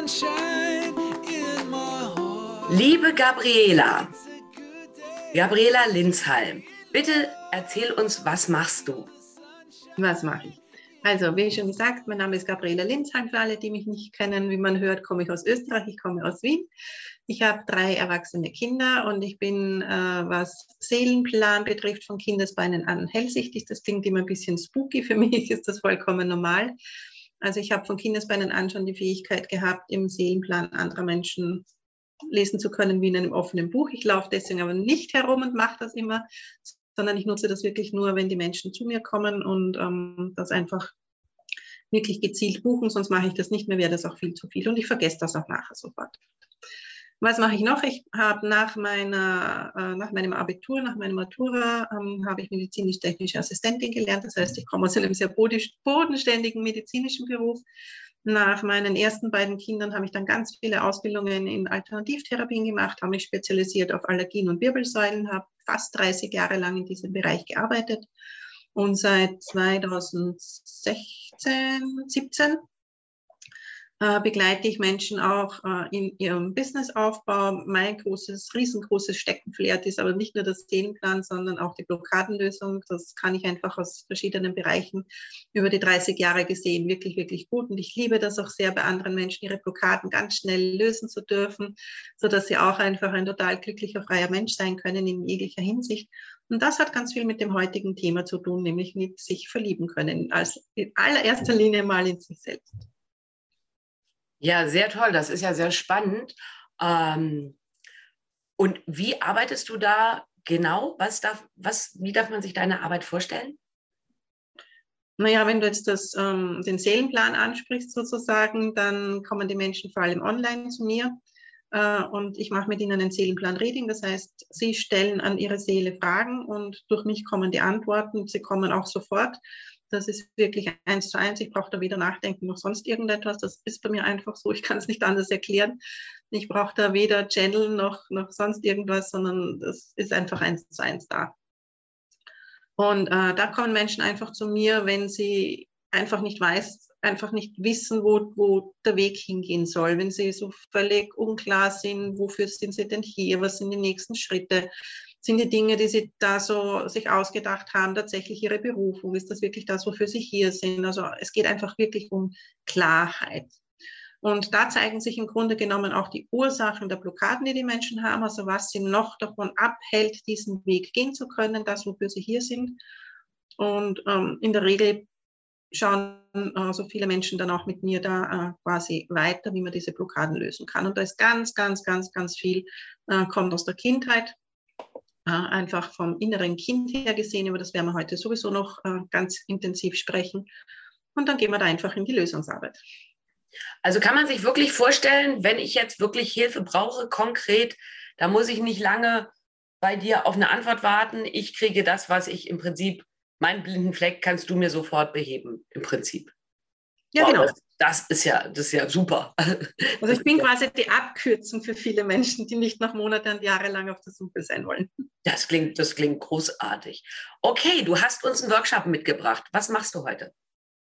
Liebe Gabriela, Gabriela Linzhalm, bitte erzähl uns, was machst du? Was mache ich? Also, wie schon gesagt, mein Name ist Gabriela Linzhalm. Für alle, die mich nicht kennen, wie man hört, komme ich aus Österreich, ich komme aus Wien. Ich habe 3 erwachsene Kinder und ich bin, was Seelenplan betrifft, von Kindesbeinen an hellsichtig. Das klingt immer ein bisschen spooky, für mich ist das vollkommen normal. Also ich habe von Kindesbeinen an schon die Fähigkeit gehabt, im Seelenplan anderer Menschen lesen zu können, wie in einem offenen Buch. Ich laufe deswegen aber nicht herum und mache das immer, sondern ich nutze das wirklich nur, wenn die Menschen zu mir kommen und das einfach wirklich gezielt buchen, sonst mache ich das nicht mehr, wäre das auch viel zu viel und ich vergesse das auch nachher sofort. Was mache ich noch? Ich habe nach meinem Abitur, nach meiner Matura, habe ich medizinisch-technische Assistentin gelernt. Das heißt, ich komme aus einem sehr bodenständigen medizinischen Beruf. Nach meinen ersten beiden Kindern habe ich dann ganz viele Ausbildungen in Alternativtherapien gemacht, habe mich spezialisiert auf Allergien und Wirbelsäulen, habe fast 30 Jahre lang in diesem Bereich gearbeitet und seit 2016, 17 begleite ich Menschen auch in ihrem Businessaufbau. Mein riesengroßes Steckenpferd ist aber nicht nur das Seelenplan, sondern auch die Blockadenlösung. Das kann ich einfach aus verschiedenen Bereichen über die 30 Jahre gesehen wirklich, wirklich gut. Und ich liebe das auch sehr, bei anderen Menschen ihre Blockaden ganz schnell lösen zu dürfen, sodass sie auch einfach ein total glücklicher, freier Mensch sein können in jeglicher Hinsicht. Und das hat ganz viel mit dem heutigen Thema zu tun, nämlich mit sich verlieben können, als in allererster Linie mal in sich selbst. Ja, sehr toll. Das ist ja sehr spannend. Und wie arbeitest du da genau? Wie darf man sich deine Arbeit vorstellen? Naja, wenn du jetzt den Seelenplan ansprichst sozusagen, dann kommen die Menschen vor allem online zu mir und ich mache mit ihnen ein Seelenplan-Reading. Das heißt, sie stellen an ihre Seele Fragen und durch mich kommen die Antworten. Sie kommen auch sofort. Das ist wirklich 1:1. Ich brauche da weder nachdenken noch sonst irgendetwas. Das ist bei mir einfach so. Ich kann es nicht anders erklären. Ich brauche da weder channeln noch sonst irgendwas, sondern das ist einfach 1:1 da. Und da kommen Menschen einfach zu mir, wenn sie einfach nicht wissen, wo der Weg hingehen soll. Wenn sie so völlig unklar sind, wofür sind sie denn hier? Was sind die nächsten Schritte? Sind die Dinge, die sie da so sich ausgedacht haben, tatsächlich ihre Berufung? Ist das wirklich das, wofür sie hier sind? Also es geht einfach wirklich um Klarheit. Und da zeigen sich im Grunde genommen auch die Ursachen der Blockaden, die die Menschen haben, also was sie noch davon abhält, diesen Weg gehen zu können, das, wofür sie hier sind. Und in der Regel schauen so viele Menschen dann auch mit mir da quasi weiter, wie man diese Blockaden lösen kann. Und da ist ganz, ganz, ganz, ganz viel, kommt aus der Kindheit, einfach vom inneren Kind her gesehen, über das werden wir heute sowieso noch ganz intensiv sprechen. Und dann gehen wir da einfach in die Lösungsarbeit. Also kann man sich wirklich vorstellen, wenn ich jetzt wirklich Hilfe brauche, konkret, da muss ich nicht lange bei dir auf eine Antwort warten. Ich kriege das, was ich im Prinzip, meinen blinden Fleck kannst du mir sofort beheben, im Prinzip. Ja, wow, genau. Das ist ja super. Also ich bin quasi die Abkürzung für viele Menschen, die nicht noch Monate und Jahre lang auf der Suche sein wollen. Das klingt großartig. Okay, du hast uns einen Workshop mitgebracht. Was machst du heute?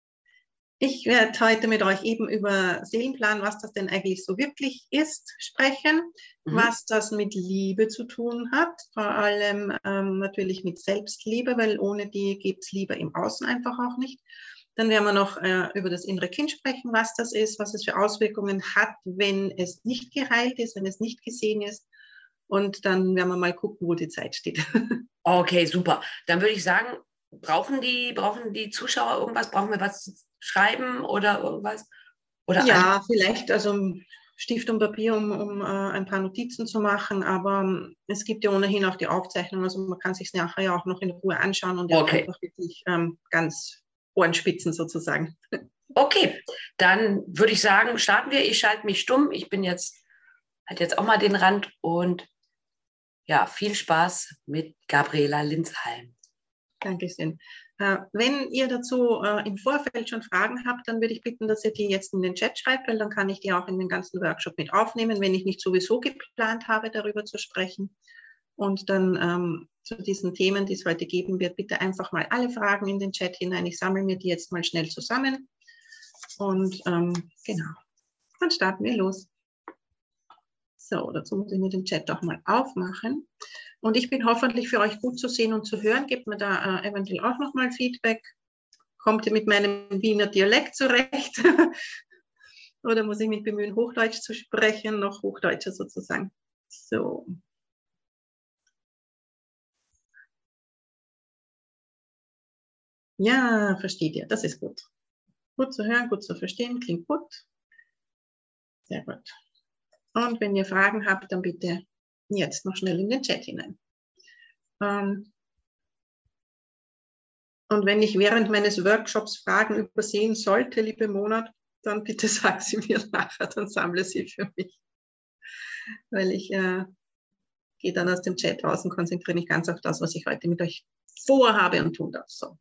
Ich werde heute mit euch eben über Seelenplan, was das denn eigentlich so wirklich ist, sprechen, was das mit Liebe zu tun hat, vor allem natürlich mit Selbstliebe, weil ohne die gibt es Liebe im Außen einfach auch nicht. Dann werden wir noch über das innere Kind sprechen, was das ist, was es für Auswirkungen hat, wenn es nicht geheilt ist, wenn es nicht gesehen ist. Und dann werden wir mal gucken, wo die Zeit steht. Okay, super. Dann würde ich sagen, brauchen die Zuschauer irgendwas? Brauchen wir was zu schreiben oder irgendwas? Oder ja, vielleicht also Stift und Papier, um ein paar Notizen zu machen, aber es gibt ja ohnehin auch die Aufzeichnung, also man kann sich nachher ja auch noch in Ruhe anschauen und einfach wirklich ganz Ohrenspitzen sozusagen. Okay, dann würde ich sagen, starten wir. Ich schalte mich stumm. Ich bin jetzt auch mal den Rand und ja, viel Spaß mit Gabriela Linzhalm. Dankeschön. Wenn ihr dazu im Vorfeld schon Fragen habt, dann würde ich bitten, dass ihr die jetzt in den Chat schreibt, weil dann kann ich die auch in den ganzen Workshop mit aufnehmen, wenn ich nicht sowieso geplant habe, darüber zu sprechen. Und dann zu diesen Themen, die es heute geben wird, bitte einfach mal alle Fragen in den Chat hinein. Ich sammle mir die jetzt mal schnell zusammen. Und genau. dann starten wir los. So, dazu muss ich mir den Chat auch mal aufmachen. Und ich bin hoffentlich für euch gut zu sehen und zu hören. Gebt mir da eventuell auch nochmal Feedback. Kommt ihr mit meinem Wiener Dialekt zurecht? Oder muss ich mich bemühen, Hochdeutsch zu sprechen, noch Hochdeutscher sozusagen? So. Ja, versteht ihr, das ist gut. Gut zu hören, gut zu verstehen, klingt gut. Sehr gut. Und wenn ihr Fragen habt, dann bitte jetzt noch schnell in den Chat hinein. Und wenn ich während meines Workshops Fragen übersehen sollte, liebe Monat, dann bitte sag sie mir nachher, dann sammle sie für mich. Weil ich gehe dann aus dem Chat raus und konzentriere mich ganz auf das, was ich heute mit euch vorhabe und tun darf. So.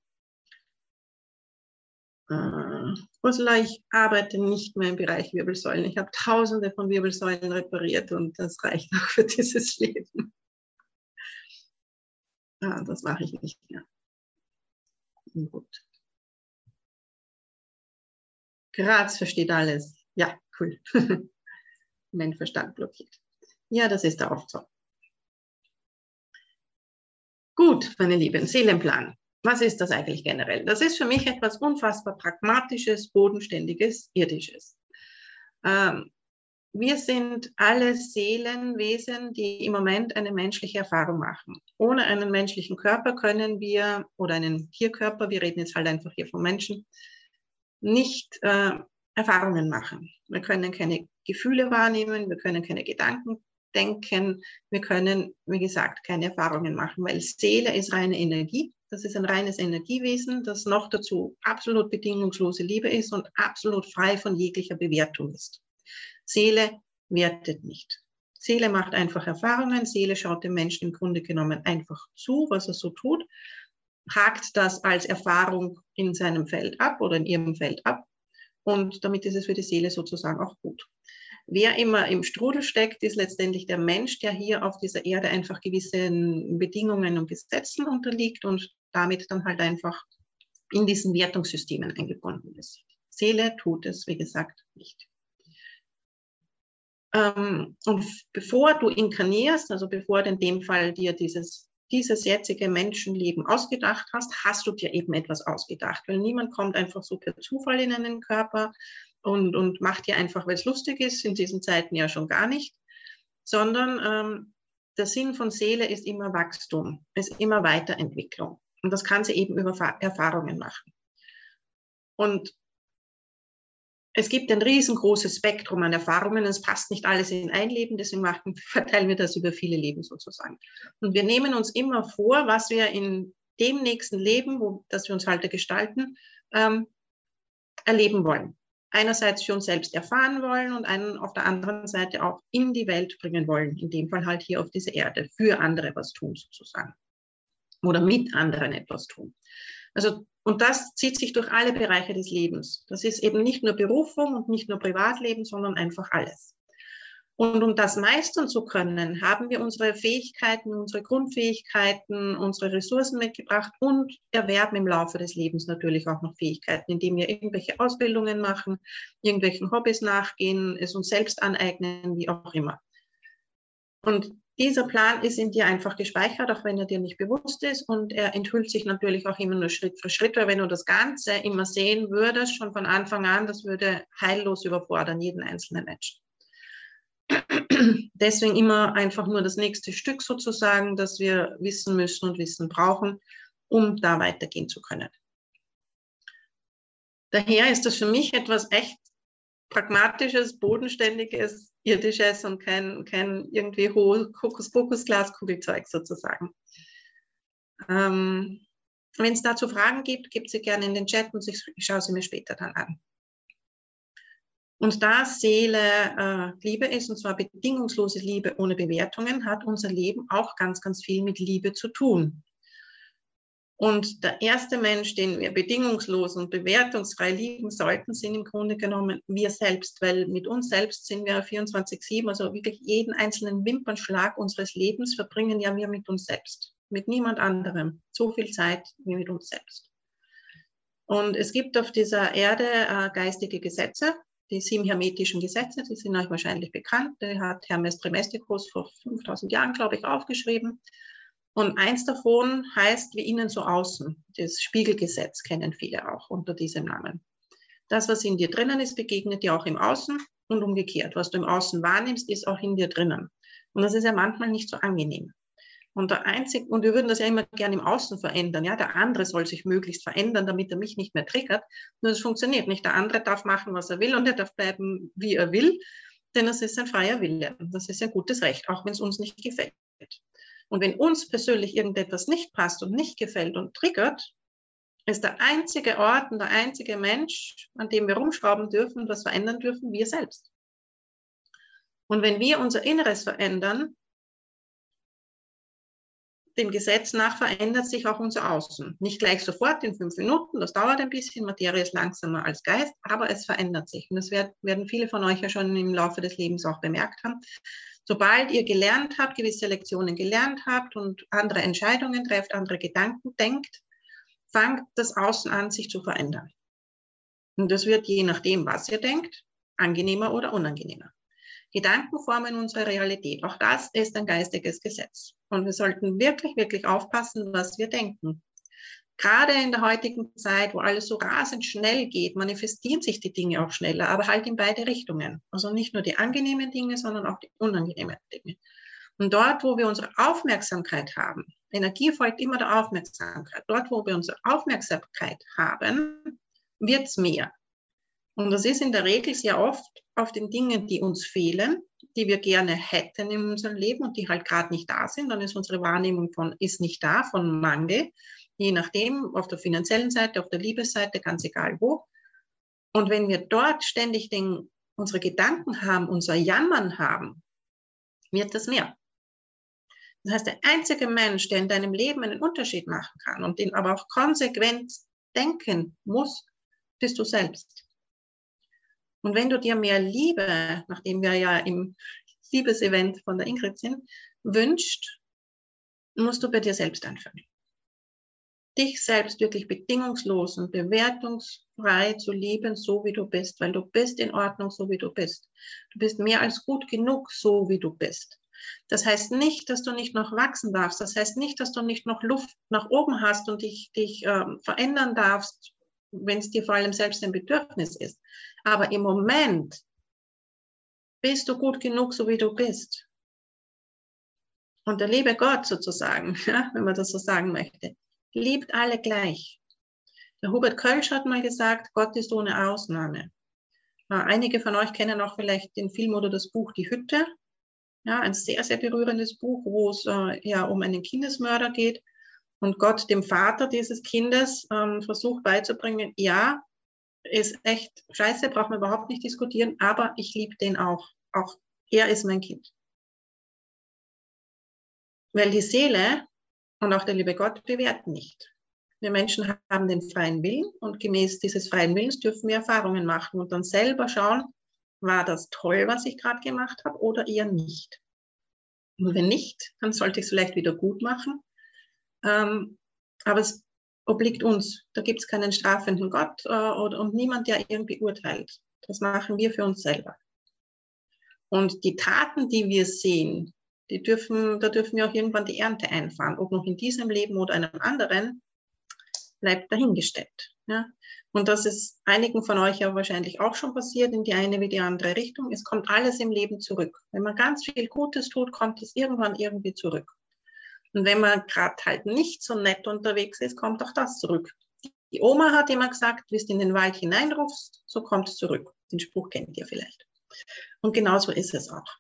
Ursula, ich arbeite nicht mehr im Bereich Wirbelsäulen. Ich habe tausende von Wirbelsäulen repariert und das reicht auch für dieses Leben. Das mache ich nicht mehr. Gut. Graz versteht alles. Ja, cool. Mein Verstand blockiert. Ja, das ist auch so. Gut, meine Lieben, Seelenplan. Was ist das eigentlich generell? Das ist für mich etwas unfassbar Pragmatisches, Bodenständiges, Irdisches. Wir sind alle Seelenwesen, die im Moment eine menschliche Erfahrung machen. Ohne einen menschlichen Körper können wir, oder einen Tierkörper, wir reden jetzt halt einfach hier von Menschen, nicht Erfahrungen machen. Wir können keine Gefühle wahrnehmen, wir können keine Gedanken denken, wir können, wie gesagt, keine Erfahrungen machen, weil Seele ist reine Energie. Das ist ein reines Energiewesen, das noch dazu absolut bedingungslose Liebe ist und absolut frei von jeglicher Bewertung ist. Seele wertet nicht. Seele macht einfach Erfahrungen, Seele schaut dem Menschen im Grunde genommen einfach zu, was er so tut, hakt das als Erfahrung in seinem Feld ab oder in ihrem Feld ab und damit ist es für die Seele sozusagen auch gut. Wer immer im Strudel steckt, ist letztendlich der Mensch, der hier auf dieser Erde einfach gewissen Bedingungen und Gesetzen unterliegt und damit dann halt einfach in diesen Wertungssystemen eingebunden ist. Seele tut es, wie gesagt, nicht. Und bevor du inkarnierst, also bevor du in dem Fall dir dieses jetzige Menschenleben ausgedacht hast, hast du dir eben etwas ausgedacht, weil niemand kommt einfach so per Zufall in einen Körper und macht dir einfach, weil es lustig ist, in diesen Zeiten ja schon gar nicht, sondern der Sinn von Seele ist immer Wachstum, ist immer Weiterentwicklung und das kann sie eben über Erfahrungen machen. Und es gibt ein riesengroßes Spektrum an Erfahrungen. Es passt nicht alles in ein Leben, deswegen verteilen wir das über viele Leben sozusagen. Und wir nehmen uns immer vor, was wir in dem nächsten Leben, das wir uns halt gestalten, erleben wollen. Einerseits für uns selbst erfahren wollen und auf der anderen Seite auch in die Welt bringen wollen. In dem Fall halt hier auf diese Erde, für andere was tun sozusagen. Oder mit anderen etwas tun. Also, und das zieht sich durch alle Bereiche des Lebens. Das ist eben nicht nur Berufung und nicht nur Privatleben, sondern einfach alles. Und um das meistern zu können, haben wir unsere Fähigkeiten, unsere Grundfähigkeiten, unsere Ressourcen mitgebracht und erwerben im Laufe des Lebens natürlich auch noch Fähigkeiten, indem wir irgendwelche Ausbildungen machen, irgendwelchen Hobbys nachgehen, es uns selbst aneignen, wie auch immer. Und dieser Plan ist in dir einfach gespeichert, auch wenn er dir nicht bewusst ist und er enthüllt sich natürlich auch immer nur Schritt für Schritt, weil wenn du das Ganze immer sehen würdest, schon von Anfang an, das würde heillos überfordern, jeden einzelnen Menschen. Deswegen immer einfach nur das nächste Stück sozusagen, das wir wissen müssen und wissen brauchen, um da weitergehen zu können. Daher ist das für mich etwas echt Pragmatisches, Bodenständiges, Irdisches und kein irgendwie hohes Hokuspokus-Glaskugelzeug sozusagen. Wenn es dazu Fragen gibt, gebt sie gerne in den Chat und ich schaue sie mir später dann an. Und da Seele Liebe ist, und zwar bedingungslose Liebe ohne Bewertungen, hat unser Leben auch ganz, ganz viel mit Liebe zu tun. Und der erste Mensch, den wir bedingungslos und bewertungsfrei lieben sollten, sind im Grunde genommen wir selbst, weil mit uns selbst sind wir 24/7, also wirklich jeden einzelnen Wimpernschlag unseres Lebens verbringen ja wir mit uns selbst, mit niemand anderem, so viel Zeit wie mit uns selbst. Und es gibt auf dieser Erde geistige Gesetze, Die 7 hermetischen Gesetze, die sind euch wahrscheinlich bekannt. Die hat Hermes Trismegistus vor 5000 Jahren, glaube ich, aufgeschrieben. Und eins davon heißt wie innen so außen. Das Spiegelgesetz kennen viele auch unter diesem Namen. Das, was in dir drinnen ist, begegnet dir auch im Außen und umgekehrt. Was du im Außen wahrnimmst, ist auch in dir drinnen. Und das ist ja manchmal nicht so angenehm. Und wir würden das ja immer gerne im Außen verändern. Ja, der andere soll sich möglichst verändern, damit er mich nicht mehr triggert. Nur das funktioniert nicht. Der andere darf machen, was er will, und er darf bleiben, wie er will, denn das ist ein freier Wille. Das ist ein gutes Recht, auch wenn es uns nicht gefällt. Und wenn uns persönlich irgendetwas nicht passt und nicht gefällt und triggert, ist der einzige Ort und der einzige Mensch, an dem wir rumschrauben dürfen und was verändern dürfen, wir selbst. Und wenn wir unser Inneres verändern, dem Gesetz nach verändert sich auch unser Außen. Nicht gleich sofort in 5 Minuten, das dauert ein bisschen, Materie ist langsamer als Geist, aber es verändert sich. Und das werden viele von euch ja schon im Laufe des Lebens auch bemerkt haben. Sobald ihr gelernt habt, gewisse Lektionen gelernt habt und andere Entscheidungen trefft, andere Gedanken denkt, fängt das Außen an, sich zu verändern. Und das wird je nachdem, was ihr denkt, angenehmer oder unangenehmer. Gedanken formen unsere Realität. Auch das ist ein geistiges Gesetz. Und wir sollten wirklich, wirklich aufpassen, was wir denken. Gerade in der heutigen Zeit, wo alles so rasend schnell geht, manifestieren sich die Dinge auch schneller, aber halt in beide Richtungen. Also nicht nur die angenehmen Dinge, sondern auch die unangenehmen Dinge. Und dort, wo wir unsere Aufmerksamkeit haben, Energie folgt immer der Aufmerksamkeit. Dort, wo wir unsere Aufmerksamkeit haben, wird es mehr. Und das ist in der Regel sehr oft auf den Dingen, die uns fehlen, die wir gerne hätten in unserem Leben und die halt gerade nicht da sind. Dann ist unsere Wahrnehmung von ist nicht da, von Mangel, je nachdem, auf der finanziellen Seite, auf der Liebesseite, ganz egal wo. Und wenn wir dort ständig unsere Gedanken haben, unser Jammern haben, wird das mehr. Das heißt, der einzige Mensch, der in deinem Leben einen Unterschied machen kann und den aber auch konsequent denken muss, bist du selbst. Und wenn du dir mehr Liebe, nachdem wir ja im Liebesevent von der Ingrid sind, wünscht, musst du bei dir selbst anfangen. Dich selbst wirklich bedingungslos und bewertungsfrei zu lieben, so wie du bist, weil du bist in Ordnung, so wie du bist. Du bist mehr als gut genug, so wie du bist. Das heißt nicht, dass du nicht noch wachsen darfst. Das heißt nicht, dass du nicht noch Luft nach oben hast und dich verändern darfst, wenn es dir vor allem selbst ein Bedürfnis ist. Aber im Moment bist du gut genug, so wie du bist. Und der liebe Gott sozusagen, ja, wenn man das so sagen möchte, liebt alle gleich. Der Hubert Kölsch hat mal gesagt, Gott ist ohne Ausnahme. Einige von euch kennen auch vielleicht den Film oder das Buch Die Hütte. Ja, ein sehr, sehr berührendes Buch, wo es ja um einen Kindesmörder geht. Und Gott dem Vater dieses Kindes versucht beizubringen, ja, ist echt scheiße, braucht man überhaupt nicht diskutieren, aber ich liebe den auch. Auch er ist mein Kind. Weil die Seele und auch der liebe Gott bewerten nicht. Wir Menschen haben den freien Willen und gemäß dieses freien Willens dürfen wir Erfahrungen machen und dann selber schauen, war das toll, was ich gerade gemacht habe oder eher nicht. Und wenn nicht, dann sollte ich es vielleicht wieder gut machen. Aber es obliegt uns. Da gibt es keinen strafenden Gott und niemand, der irgendwie urteilt. Das machen wir für uns selber. Und die Taten, die wir sehen, da dürfen wir auch irgendwann die Ernte einfahren. Ob noch in diesem Leben oder einem anderen, bleibt dahingestellt. Ja? Und das ist einigen von euch ja wahrscheinlich auch schon passiert, in die eine wie die andere Richtung. Es kommt alles im Leben zurück. Wenn man ganz viel Gutes tut, kommt es irgendwann irgendwie zurück. Und wenn man gerade halt nicht so nett unterwegs ist, kommt auch das zurück. Die Oma hat immer gesagt, wie du in den Wald hineinrufst, so kommt es zurück. Den Spruch kennt ihr vielleicht. Und genauso ist es auch.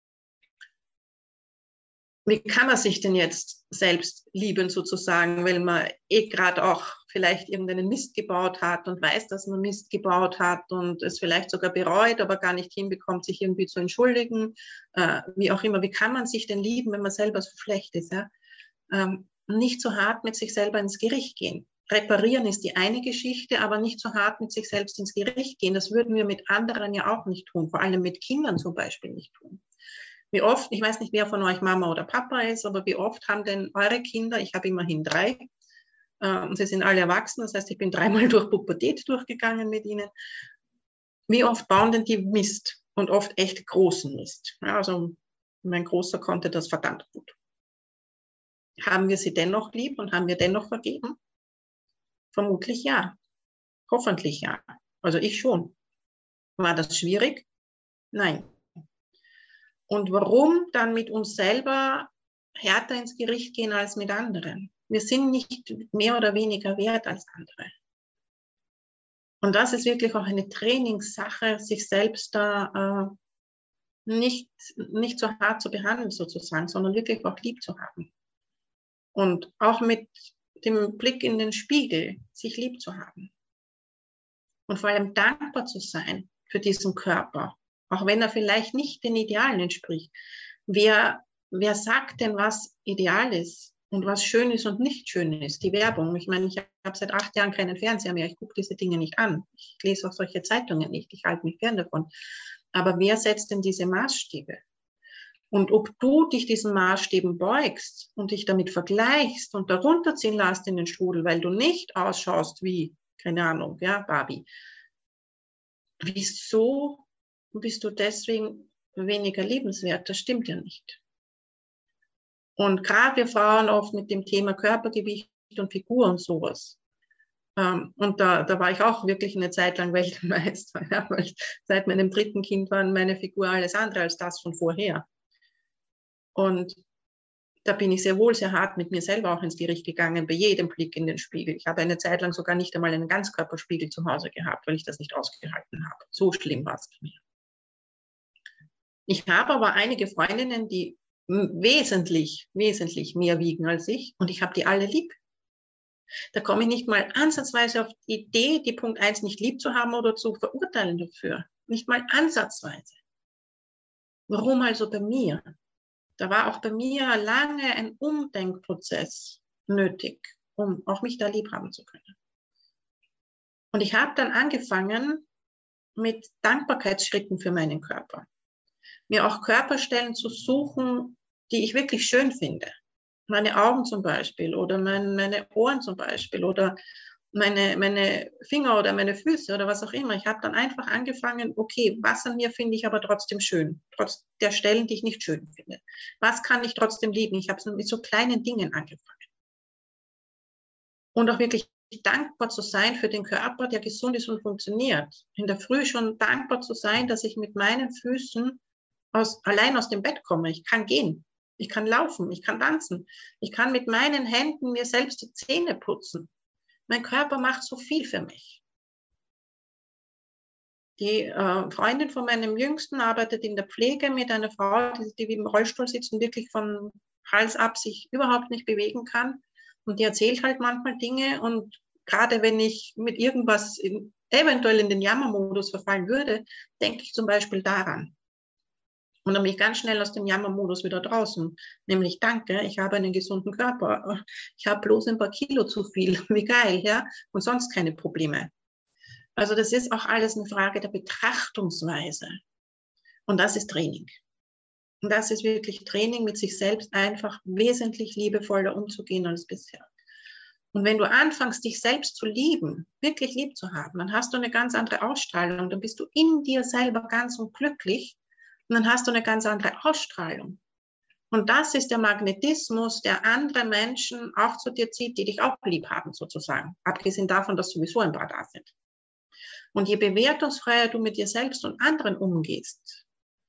Wie kann man sich denn jetzt selbst lieben sozusagen, weil man gerade auch vielleicht irgendeinen Mist gebaut hat und weiß, dass man Mist gebaut hat und es vielleicht sogar bereut, aber gar nicht hinbekommt, sich irgendwie zu entschuldigen. Wie auch immer, wie kann man sich denn lieben, wenn man selber so schlecht ist? Ja? Nicht so hart mit sich selber ins Gericht gehen. Reparieren ist die eine Geschichte, aber nicht so hart mit sich selbst ins Gericht gehen. Das würden wir mit anderen ja auch nicht tun, vor allem mit Kindern zum Beispiel nicht tun. Wie oft, ich weiß nicht, wer von euch Mama oder Papa ist, aber wie oft haben denn eure Kinder, ich habe immerhin 3, und sie sind alle erwachsen, das heißt, ich bin 3-mal durch Pubertät durchgegangen mit ihnen. wie oft bauen denn die Mist und oft echt großen Mist? Ja, also mein Großer konnte das verdammt gut. Haben wir sie dennoch lieb und haben wir dennoch vergeben? Vermutlich ja. Hoffentlich ja. Also ich schon. War das schwierig? Nein. Und warum dann mit uns selber härter ins Gericht gehen als mit anderen? Wir sind nicht mehr oder weniger wert als andere. Und das ist wirklich auch eine Trainingssache, sich selbst da nicht so hart zu behandeln sozusagen, sondern wirklich auch lieb zu haben. Und auch mit dem Blick in den Spiegel, sich lieb zu haben. Und vor allem dankbar zu sein für diesen Körper, auch wenn er vielleicht nicht den Idealen entspricht. Wer sagt denn, was ideal ist und was schön ist und nicht schön ist? Die Werbung. Ich meine, ich habe seit 8 Jahren keinen Fernseher mehr. Ich gucke diese Dinge nicht an. Ich lese auch solche Zeitungen nicht. Ich halte mich fern davon. Aber wer setzt denn diese Maßstäbe? Und ob du dich diesen Maßstäben beugst und dich damit vergleichst und darunter ziehen lässt in den Strudel, weil du nicht ausschaust wie, keine Ahnung, ja, Barbie. Wieso bist du deswegen weniger liebenswert? Das stimmt ja nicht. Und gerade wir Frauen oft mit dem Thema Körpergewicht und Figur und sowas. Und da war ich auch wirklich eine Zeit lang Weltmeister. Ja, weil seit meinem 3. Kind war meine Figur alles andere als das von vorher. Und da bin ich sehr wohl sehr hart mit mir selber auch ins Gericht gegangen, bei jedem Blick in den Spiegel. Ich habe eine Zeit lang sogar nicht einmal einen Ganzkörperspiegel zu Hause gehabt, weil ich das nicht ausgehalten habe. So schlimm war es bei mir. Ich habe aber einige Freundinnen, die wesentlich mehr wiegen als ich, und ich habe die alle lieb. Da komme ich nicht mal ansatzweise auf die Idee, die Punkt 1 nicht lieb zu haben oder zu verurteilen dafür. Nicht mal ansatzweise. Warum also bei mir? Da war auch bei mir lange ein Umdenkprozess nötig, um auch mich da lieb haben zu können. Und ich habe dann angefangen mit Dankbarkeitsschritten für meinen Körper. Mir auch Körperstellen zu suchen, die ich wirklich schön finde. Meine Augen zum Beispiel oder meine Ohren zum Beispiel oder meine Finger oder meine Füße oder was auch immer. Ich habe dann einfach angefangen, okay, was an mir finde ich aber trotzdem schön, trotz der Stellen, die ich nicht schön finde. Was kann ich trotzdem lieben? Ich habe es mit so kleinen Dingen angefangen. Und auch wirklich dankbar zu sein für den Körper, der gesund ist und funktioniert. In der Früh schon dankbar zu sein, dass ich mit meinen Füßen allein aus dem Bett komme. Ich kann gehen, ich kann laufen, ich kann tanzen. Ich kann mit meinen Händen mir selbst die Zähne putzen. Mein Körper macht so viel für mich. Die Freundin von meinem Jüngsten arbeitet in der Pflege mit einer Frau, die im Rollstuhl sitzt und wirklich von Hals ab sich überhaupt nicht bewegen kann. Und die erzählt halt manchmal Dinge. Und gerade wenn ich mit irgendwas eventuell in den Jammermodus verfallen würde, denke ich zum Beispiel daran. Und dann bin ich ganz schnell aus dem Jammermodus wieder draußen. Nämlich, danke, ich habe einen gesunden Körper. Ich habe bloß ein paar Kilo zu viel. Wie geil, ja? Und sonst keine Probleme. Also das ist auch alles eine Frage der Betrachtungsweise. Und das ist Training. Und das ist wirklich Training, mit sich selbst einfach wesentlich liebevoller umzugehen als bisher. Und wenn du anfängst, dich selbst zu lieben, wirklich lieb zu haben, dann hast du eine ganz andere Ausstrahlung. Dann bist du in dir selber ganz und glücklich. Und dann hast du eine ganz andere Ausstrahlung. Und das ist der Magnetismus, der andere Menschen auch zu dir zieht, die dich auch lieb haben, sozusagen. Abgesehen davon, dass sowieso ein paar da sind. Und je bewertungsfreier du mit dir selbst und anderen umgehst,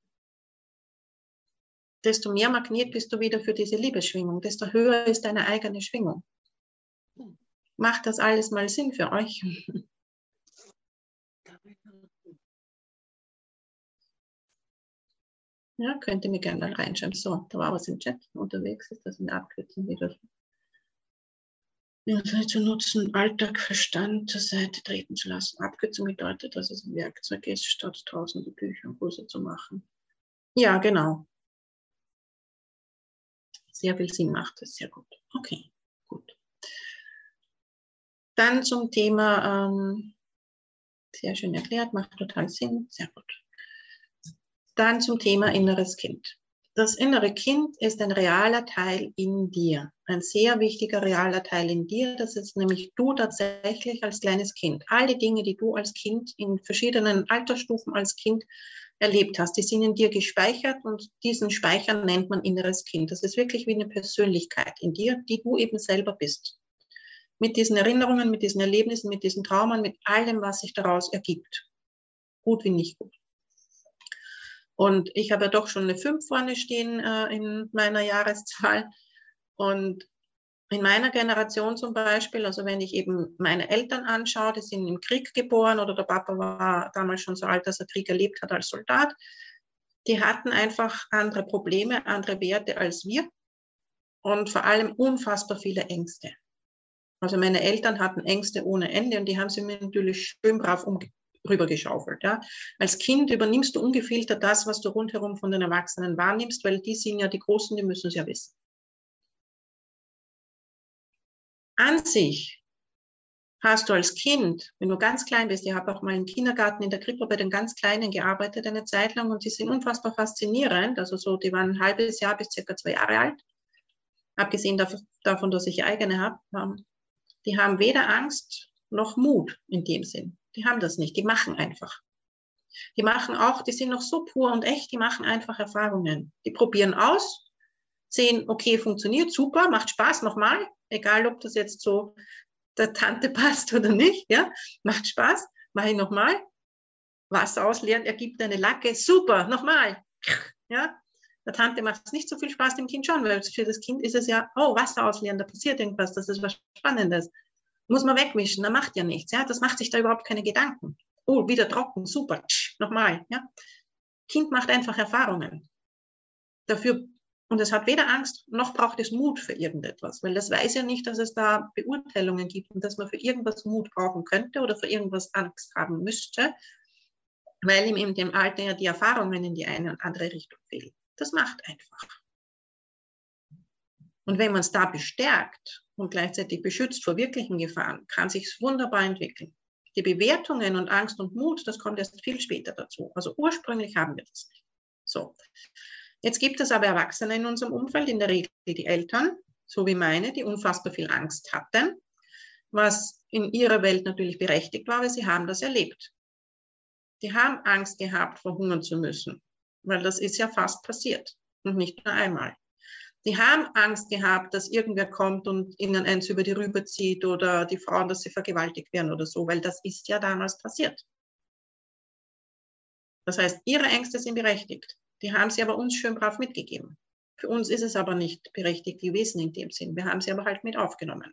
desto mehr Magnet bist du wieder für diese Liebesschwingung, desto höher ist deine eigene Schwingung. Macht das alles mal Sinn für euch? Ja, könnt ihr mir gerne mal reinschauen. So, da war was im Chat unterwegs. Ist das eine Abkürzung wieder? Ja, zu nutzen, Alltag, Verstand zur Seite treten zu lassen. Abkürzung bedeutet, dass es ein Werkzeug ist, statt tausende Bücher und Kurse zu machen. Ja, genau. Sehr viel Sinn macht es, sehr gut. Okay, gut. Dann zum Thema, sehr schön erklärt, macht total Sinn, sehr gut. Dann zum Thema inneres Kind. Das innere Kind ist ein realer Teil in dir, ein sehr wichtiger realer Teil in dir. Das ist nämlich du tatsächlich als kleines Kind. All die Dinge, die du als Kind in verschiedenen Altersstufen als Kind erlebt hast, die sind in dir gespeichert und diesen Speicher nennt man inneres Kind. Das ist wirklich wie eine Persönlichkeit in dir, die du eben selber bist. Mit diesen Erinnerungen, mit diesen Erlebnissen, mit diesen Traumen, mit allem, was sich daraus ergibt. Gut wie nicht gut. Und ich habe ja doch schon eine 5 vorne stehen in meiner Jahreszahl. Und in meiner Generation zum Beispiel, also wenn ich eben meine Eltern anschaue, die sind im Krieg geboren oder der Papa war damals schon so alt, dass er Krieg erlebt hat als Soldat, die hatten einfach andere Probleme, andere Werte als wir und vor allem unfassbar viele Ängste. Also meine Eltern hatten Ängste ohne Ende und die haben sie mir natürlich schön brav rübergeschaufelt. Ja. Als Kind übernimmst du ungefiltert das, was du rundherum von den Erwachsenen wahrnimmst, weil die sind ja die Großen, die müssen es ja wissen. An sich hast du als Kind, wenn du ganz klein bist, ich habe auch mal im Kindergarten, in der Krippe bei den ganz Kleinen gearbeitet eine Zeit lang und die sind unfassbar faszinierend, also so, die waren ein halbes Jahr bis circa 2 Jahre alt, abgesehen davon, dass ich eigene habe, die haben weder Angst noch Mut in dem Sinn. Die haben das nicht, die machen einfach. Die machen auch, die sind noch so pur und echt, die machen einfach Erfahrungen. Die probieren aus, sehen, okay, funktioniert, super, macht Spaß, nochmal, egal ob das jetzt so der Tante passt oder nicht, ja, macht Spaß, mache ich nochmal, Wasser ausleeren, ergibt eine Lacke, super, nochmal, ja. Der Tante macht es nicht so viel Spaß, dem Kind schon, weil für das Kind ist es ja, oh, Wasser ausleeren, da passiert irgendwas, das ist was Spannendes. Muss man wegmischen, da macht ja nichts, ja, das macht sich da überhaupt keine Gedanken. Oh, wieder trocken, super, nochmal, ja. Kind macht einfach Erfahrungen. Dafür, und es hat weder Angst, noch braucht es Mut für irgendetwas, weil das weiß ja nicht, dass es da Beurteilungen gibt und dass man für irgendwas Mut brauchen könnte oder für irgendwas Angst haben müsste, weil ihm in dem Alter ja die Erfahrungen in die eine und andere Richtung fehlen. Das macht einfach. Und wenn man es da bestärkt und gleichzeitig beschützt vor wirklichen Gefahren, kann sich es wunderbar entwickeln. Die Bewertungen und Angst und Mut, das kommt erst viel später dazu. Also ursprünglich haben wir das nicht. So. Jetzt gibt es aber Erwachsene in unserem Umfeld, in der Regel die Eltern, so wie meine, die unfassbar viel Angst hatten, was in ihrer Welt natürlich berechtigt war, weil sie haben das erlebt. Die haben Angst gehabt, verhungern zu müssen, weil das ist ja fast passiert und nicht nur einmal. Die haben Angst gehabt, dass irgendwer kommt und ihnen eins über die Rübe zieht oder die Frauen, dass sie vergewaltigt werden oder so, weil das ist ja damals passiert. Das heißt, ihre Ängste sind berechtigt. Die haben sie aber uns schön brav mitgegeben. Für uns ist es aber nicht berechtigt gewesen in dem Sinn. Wir haben sie aber halt mit aufgenommen.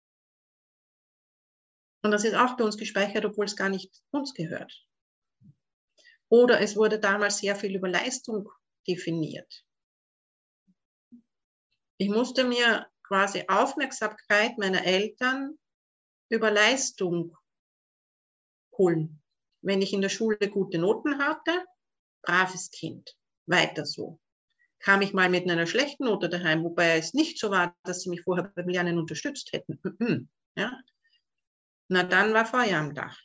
Und das ist auch bei uns gespeichert, obwohl es gar nicht uns gehört. Oder es wurde damals sehr viel über Leistung definiert. Ich musste mir quasi Aufmerksamkeit meiner Eltern über Leistung holen. Wenn ich in der Schule gute Noten hatte, braves Kind, weiter so. Kam ich mal mit einer schlechten Note daheim, wobei es nicht so war, dass sie mich vorher beim Lernen unterstützt hätten. Ja? Na, dann war Feuer am Dach.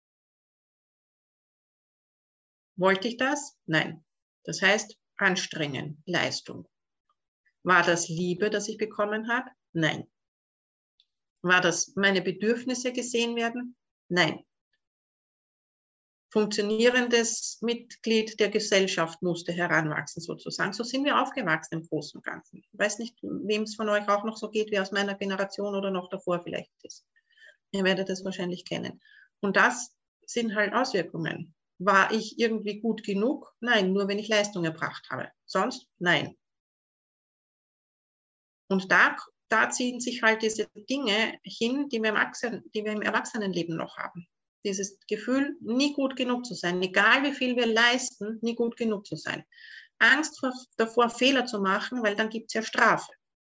Wollte ich das? Nein. Das heißt, anstrengen, Leistung. War das Liebe, das ich bekommen habe? Nein. War das meine Bedürfnisse gesehen werden? Nein. Funktionierendes Mitglied der Gesellschaft musste heranwachsen sozusagen. So sind wir aufgewachsen im Großen und Ganzen. Ich weiß nicht, wem es von euch auch noch so geht, wie aus meiner Generation oder noch davor vielleicht ist. Ihr werdet es wahrscheinlich kennen. Und das sind halt Auswirkungen. War ich irgendwie gut genug? Nein, nur wenn ich Leistung erbracht habe. Sonst? Nein. Und da ziehen sich halt diese Dinge hin, die wir im Erwachsenenleben noch haben. Dieses Gefühl, nie gut genug zu sein, egal wie viel wir leisten, nie gut genug zu sein. Angst davor, Fehler zu machen, weil dann gibt es ja Strafe.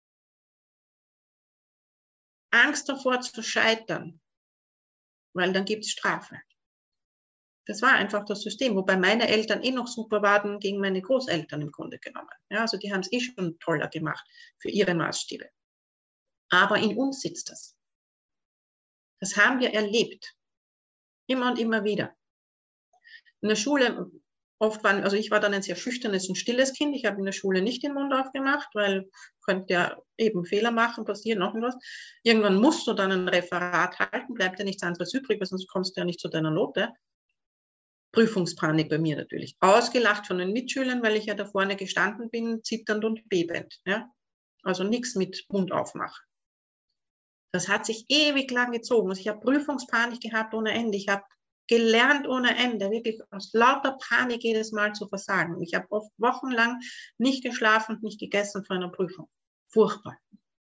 Angst davor zu scheitern, weil dann gibt es Strafe. Das war einfach das System, wobei meine Eltern noch super waren gegen meine Großeltern im Grunde genommen. Ja, also die haben es schon toller gemacht für ihre Maßstäbe. Aber in uns sitzt das. Das haben wir erlebt. Immer und immer wieder. In der Schule, oft waren, also ich war dann ein sehr schüchternes und stilles Kind. Ich habe in der Schule nicht den Mund aufgemacht, weil könnte ja eben Fehler machen, passieren, noch was. Irgendwann musst du dann ein Referat halten, bleibt ja nichts anderes übrig, weil sonst kommst du ja nicht zu deiner Note. Prüfungspanik bei mir natürlich. Ausgelacht von den Mitschülern, weil ich ja da vorne gestanden bin, zitternd und bebend. Ja? Also nichts mit Mund aufmachen. Das hat sich ewig lang gezogen. Also ich habe Prüfungspanik gehabt ohne Ende. Ich habe gelernt ohne Ende, wirklich aus lauter Panik jedes Mal zu versagen. Ich habe oft wochenlang nicht geschlafen und nicht gegessen vor einer Prüfung. Furchtbar.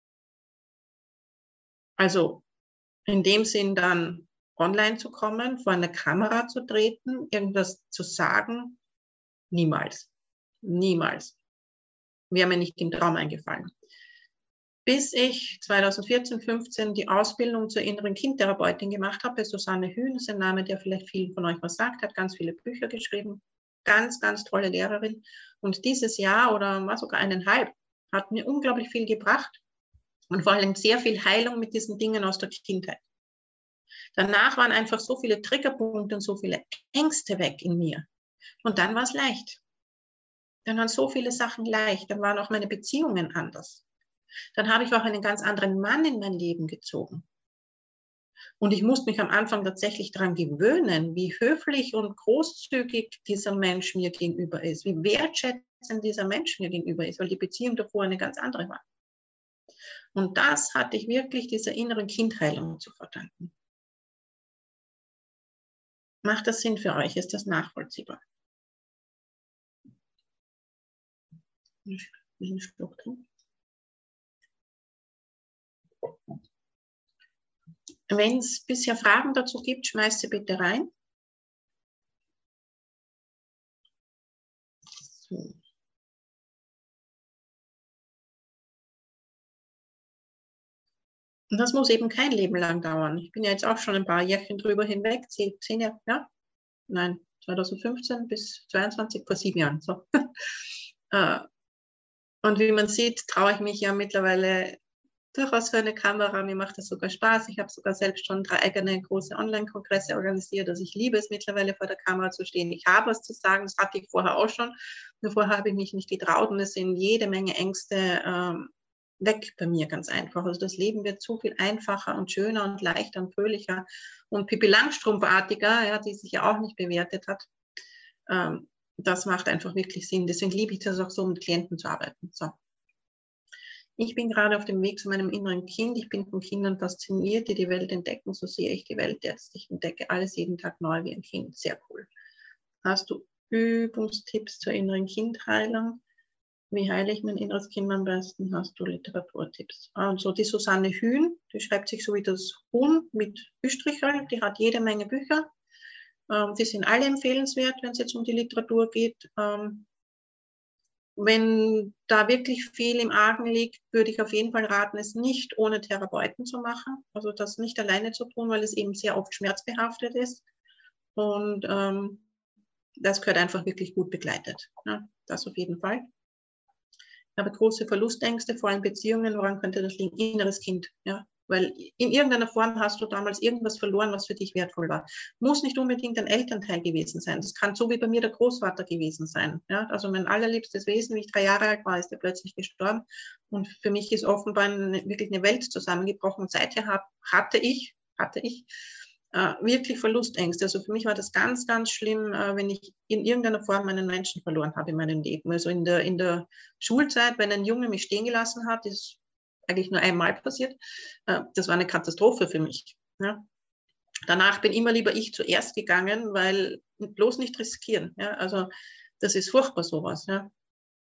Also in dem Sinn dann online zu kommen, vor eine Kamera zu treten, irgendwas zu sagen, niemals. Niemals. Wäre mir nicht im Traum eingefallen. Bis ich 2014, 15 die Ausbildung zur inneren Kindtherapeutin gemacht habe, Susanne Hühn, ist ein Name, der vielleicht vielen von euch was sagt, hat ganz viele Bücher geschrieben, ganz, ganz tolle Lehrerin. Und dieses Jahr oder war sogar 1,5, hat mir unglaublich viel gebracht und vor allem sehr viel Heilung mit diesen Dingen aus der Kindheit. Danach waren einfach so viele Triggerpunkte und so viele Ängste weg in mir. Und dann war es leicht. Dann waren so viele Sachen leicht, dann waren auch meine Beziehungen anders. Dann habe ich auch einen ganz anderen Mann in mein Leben gezogen. Und ich musste mich am Anfang tatsächlich daran gewöhnen, wie höflich und großzügig dieser Mensch mir gegenüber ist, wie wertschätzend dieser Mensch mir gegenüber ist, weil die Beziehung davor eine ganz andere war. Und das hatte ich wirklich dieser inneren Kindheilung zu verdanken. Macht das Sinn für euch? Ist das nachvollziehbar? Ein Schluck drin. Wenn es bisher Fragen dazu gibt, schmeißt sie bitte rein. So. Und das muss eben kein Leben lang dauern. Ich bin ja jetzt auch schon ein paar Jährchen drüber hinweg, 10 Jahre, ja? Nein, 2015 bis 22, vor 7 Jahren. So. Und wie man sieht, traue ich mich ja mittlerweile durchaus für eine Kamera. Mir macht das sogar Spaß. Ich habe sogar selbst schon 3 eigene große Online-Kongresse organisiert. Also ich liebe es mittlerweile vor der Kamera zu stehen. Ich habe was zu sagen, das hatte ich vorher auch schon. Nur vorher habe ich mich nicht getraut und es sind jede Menge Ängste weg bei mir, ganz einfach. Also das Leben wird so viel einfacher und schöner und leichter und fröhlicher und Pippi Langstrumpfartiger, ja, die sich ja auch nicht bewertet hat. Das macht einfach wirklich Sinn. Deswegen liebe ich das auch so, mit Klienten zu arbeiten. So. Ich bin gerade auf dem Weg zu meinem inneren Kind. Ich bin von Kindern fasziniert, die die Welt entdecken. So sehe ich die Welt jetzt. Ich entdecke alles jeden Tag neu wie ein Kind. Sehr cool. Hast du Übungstipps zur inneren Kindheilung? Wie heile ich mein inneres Kind am besten? Hast du Literaturtipps? Also die Susanne Hühn, die schreibt sich so wie das Huhn mit Üstrichel. Die hat jede Menge Bücher. Die sind alle empfehlenswert, wenn es jetzt um die Literatur geht. Wenn da wirklich viel im Argen liegt, würde ich auf jeden Fall raten, es nicht ohne Therapeuten zu machen. Also das nicht alleine zu tun, weil es eben sehr oft schmerzbehaftet ist. Und das gehört einfach wirklich gut begleitet. Ja, das auf jeden Fall. Ich habe große Verlustängste, vor allem Beziehungen. Woran könnte das liegen? Inneres Kind. Ja? Weil in irgendeiner Form hast du damals irgendwas verloren, was für dich wertvoll war. Muss nicht unbedingt ein Elternteil gewesen sein. Das kann so wie bei mir der Großvater gewesen sein. Ja? Also mein allerliebstes Wesen, wie ich 3 Jahre alt war, ist er plötzlich gestorben. Und für mich ist offenbar wirklich eine Welt zusammengebrochen. Und seither hatte ich wirklich Verlustängste. Also für mich war das ganz, ganz schlimm, wenn ich in irgendeiner Form einen Menschen verloren habe in meinem Leben. Also in der Schulzeit, wenn ein Junge mich stehen gelassen hat, ist eigentlich nur einmal passiert. Das war eine Katastrophe für mich. Ja. Danach bin immer lieber ich zuerst gegangen, weil bloß nicht riskieren. Ja. Also das ist furchtbar sowas. Ja.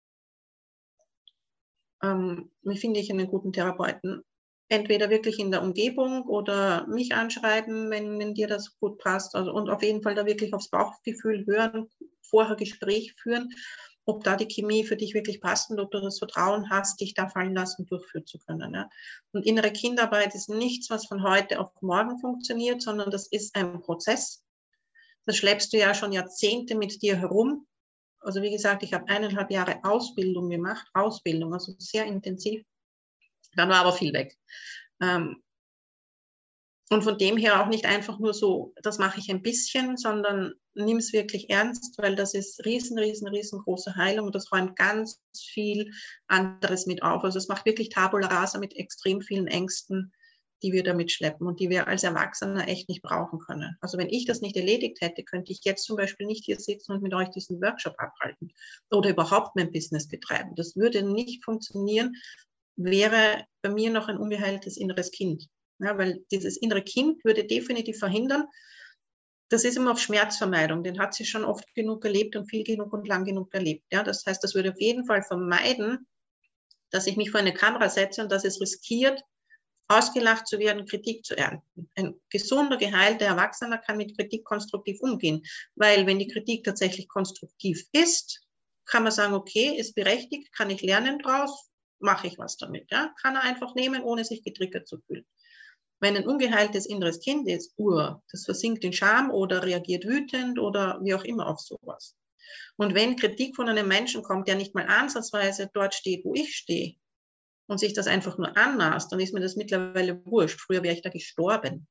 Wie finde ich einen guten Therapeuten? Entweder wirklich in der Umgebung oder mich anschreiben, wenn dir das gut passt. Also, und auf jeden Fall da wirklich aufs Bauchgefühl hören, vorher Gespräch führen, ob da die Chemie für dich wirklich passt und ob du das Vertrauen hast, dich da fallen lassen, durchführen zu können. Ja. Und innere Kindarbeit ist nichts, was von heute auf morgen funktioniert, sondern das ist ein Prozess. Das schleppst du ja schon Jahrzehnte mit dir herum. Also wie gesagt, ich habe 1,5 Jahre Ausbildung gemacht, also sehr intensiv. Dann war aber viel weg. Und von dem her auch nicht einfach nur so, das mache ich ein bisschen, sondern nimm es wirklich ernst, weil das ist riesengroße Heilung und das räumt ganz viel anderes mit auf. Also es macht wirklich Tabula rasa mit extrem vielen Ängsten, die wir damit schleppen und die wir als Erwachsene echt nicht brauchen können. Also wenn ich das nicht erledigt hätte, könnte ich jetzt zum Beispiel nicht hier sitzen und mit euch diesen Workshop abhalten oder überhaupt mein Business betreiben. Das würde nicht funktionieren, wäre bei mir noch ein ungeheiltes inneres Kind. Ja, weil dieses innere Kind würde definitiv verhindern, das ist immer auf Schmerzvermeidung, den hat sie schon oft genug erlebt und viel genug und lang genug erlebt. Ja, das heißt, das würde auf jeden Fall vermeiden, dass ich mich vor eine Kamera setze und dass es riskiert, ausgelacht zu werden, Kritik zu ernten. Ein gesunder, geheilter Erwachsener kann mit Kritik konstruktiv umgehen, weil wenn die Kritik tatsächlich konstruktiv ist, kann man sagen, okay, ist berechtigt, kann ich lernen draus, mache ich was damit. Ja? Kann er einfach nehmen, ohne sich getriggert zu fühlen. Wenn ein ungeheiltes inneres Kind ist, das versinkt in Scham oder reagiert wütend oder wie auch immer auf sowas. Und wenn Kritik von einem Menschen kommt, der nicht mal ansatzweise dort steht, wo ich stehe, und sich das einfach nur anmaßt, dann ist mir das mittlerweile wurscht. Früher wäre ich da gestorben.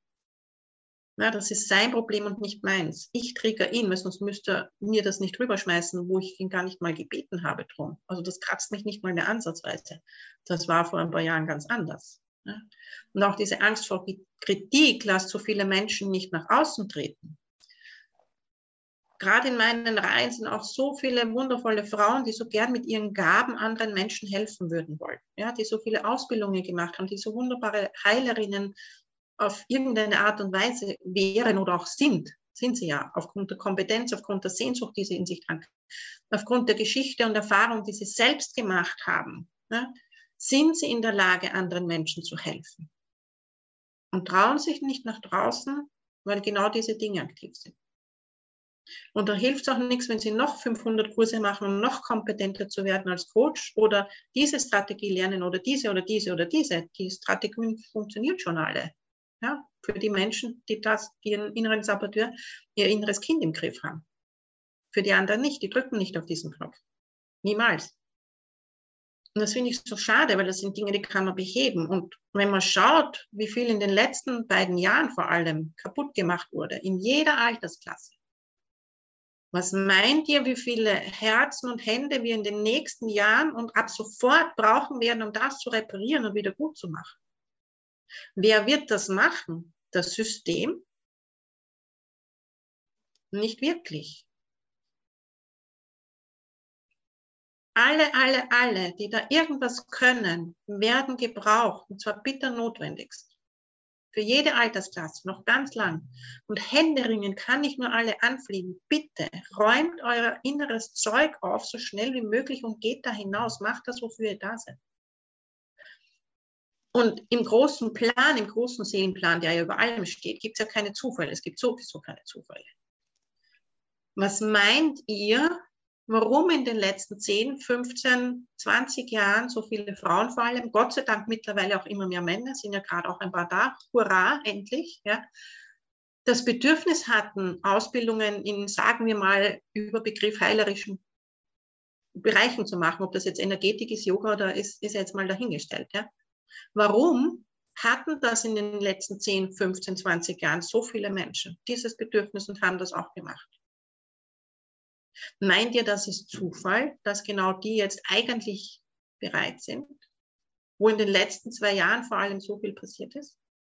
Ja, das ist sein Problem und nicht meins. Ich trigger ihn, weil sonst müsste er mir das nicht rüberschmeißen, wo ich ihn gar nicht mal gebeten habe drum. Also das kratzt mich nicht mal mehr ansatzweise. Das war vor ein paar Jahren ganz anders. Ja. Und auch diese Angst vor Kritik lässt so viele Menschen nicht nach außen treten. Gerade in meinen Reihen sind auch so viele wundervolle Frauen, die so gern mit ihren Gaben anderen Menschen helfen würden wollen. Ja, die so viele Ausbildungen gemacht haben, die so wunderbare Heilerinnen auf irgendeine Art und Weise wären oder auch sind sie ja, aufgrund der Kompetenz, aufgrund der Sehnsucht, die sie in sich tragen, aufgrund der Geschichte und Erfahrung, die sie selbst gemacht haben, ja, sind sie in der Lage, anderen Menschen zu helfen. Und trauen sich nicht nach draußen, weil genau diese Dinge aktiv sind. Und da hilft es auch nichts, wenn Sie noch 500 Kurse machen, um noch kompetenter zu werden als Coach oder diese Strategie lernen oder diese oder diese oder diese. Die Strategien funktionieren schon alle. Ja, für die Menschen, die ihren inneren Saboteur, ihr inneres Kind im Griff haben. Für die anderen nicht, die drücken nicht auf diesen Knopf. Niemals. Und das finde ich so schade, weil das sind Dinge, die kann man beheben. Und wenn man schaut, wie viel in den letzten beiden Jahren vor allem kaputt gemacht wurde, in jeder Altersklasse, was meint ihr, wie viele Herzen und Hände wir in den nächsten Jahren und ab sofort brauchen werden, um das zu reparieren und wieder gut zu machen? Wer wird das machen? Das System? Nicht wirklich. Alle, die da irgendwas können, werden gebraucht, und zwar bitter notwendigst. Für jede Altersklasse, noch ganz lang. Und händeringend kann ich nur alle anfliegen. Bitte räumt euer inneres Zeug auf, so schnell wie möglich und geht da hinaus. Macht das, wofür ihr da seid. Und im großen Plan, im großen Seelenplan, der ja über allem steht, gibt es ja keine Zufälle. Es gibt sowieso keine Zufälle. Was meint ihr, warum in den letzten 10, 15, 20 Jahren so viele Frauen vor allem, Gott sei Dank mittlerweile auch immer mehr Männer, sind ja gerade auch ein paar da, hurra, endlich, ja, das Bedürfnis hatten, Ausbildungen in, sagen wir mal, über Begriff heilerischen Bereichen zu machen, ob das jetzt Energetik ist, Yoga oder ist jetzt mal dahingestellt. Ja. Warum hatten das in den letzten 10, 15, 20 Jahren so viele Menschen, dieses Bedürfnis, und haben das auch gemacht? Meint ihr, das ist Zufall, dass genau die jetzt eigentlich bereit sind, wo in den letzten 2 Jahren vor allem so viel passiert ist?